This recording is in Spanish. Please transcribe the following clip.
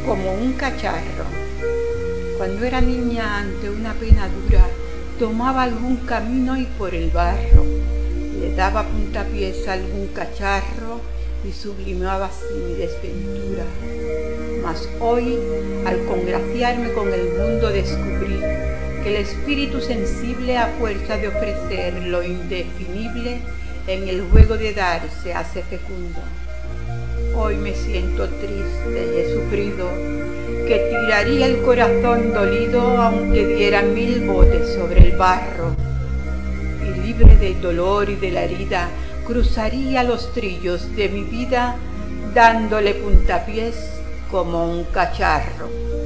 como un cacharro. Cuando era niña, ante una pena dura, tomaba algún camino y por el barro le daba puntapiés a algún cacharro y sublimaba así mi desventura. Mas hoy, al congraciarme con el mundo, descubrí que el espíritu sensible, a fuerza de ofrecer lo indefinible, en el juego de dar se hace fecundo. Hoy me siento triste y he sufrido, que tiraría el corazón dolido aunque diera 1000 botes sobre el barro, y libre del dolor y de la herida cruzaría los trillos de mi vida dándole puntapiés como un cacharro.